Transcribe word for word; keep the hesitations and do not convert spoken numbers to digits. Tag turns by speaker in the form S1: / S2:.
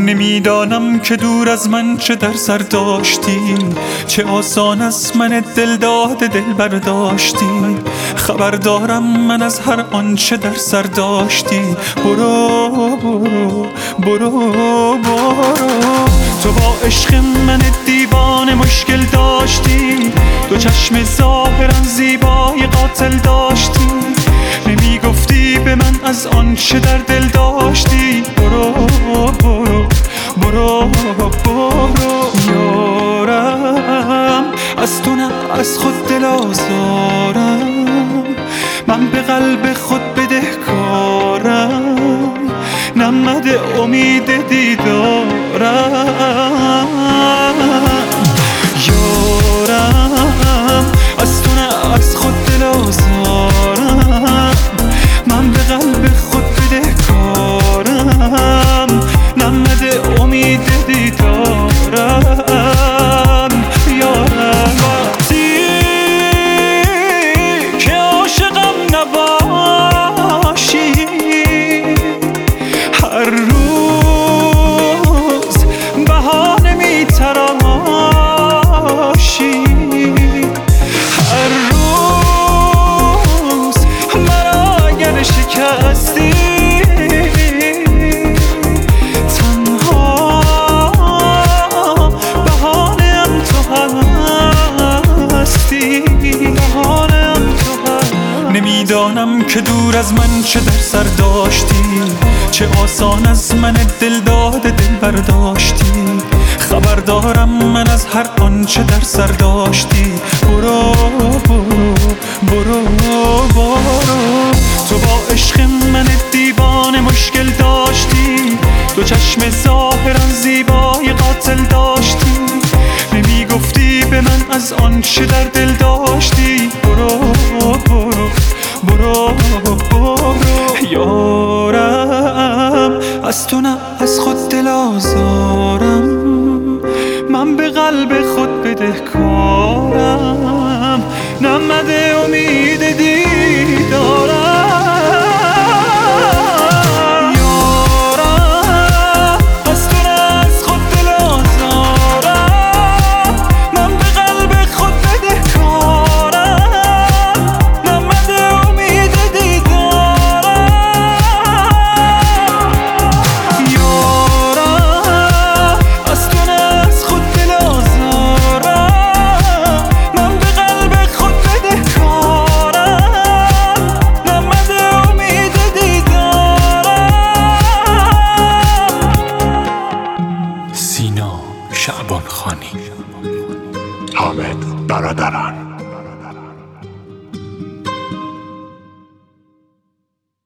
S1: نمیدانم که دور از من چه در سر داشتی، چه آسان از من دل داده دل برداشتی. خبر دارم من از هر آنچه در سر داشتی. برو برو برو برو، تو با عشق من دیوانه مشکل داشتی. دو چشم ظاهرا زیبای قاتل داشتی، نمی گفتی به من از آنچه در دل داشتی. برو برو برو برو یارم، از تو نه از خود دل آزارم. من به قلب خود بدهکارم، نمده امید دیدارم. یارم از تو نه از خود دل آزارم. من به قلب خود بدهکارم، نمده امید دیدارم. یارم وقتی که عاشقم نباشی، هر روز بهانه میتراشی. هر روز مرا اگر شکستی، نمیدانم که دور از من چه در سر داشتی، چه آسان از من دل داده دل برداشتی. خبر دارم من از هر آنچه در سر داشتی. برو برو برو برو، تو با عشق من دیوانه مشکل داشتی. دو چشم ظاهرا زیبای قاتل داشتی، نمی گفتی به من از آنچه در دل داشتی. برو برو برو برو یارم، از تو نه از خود دل آزارم. من به قلب خود بدهکارم، نمده امید دیدارم.
S2: شعبان خانی.
S3: حامد برادران.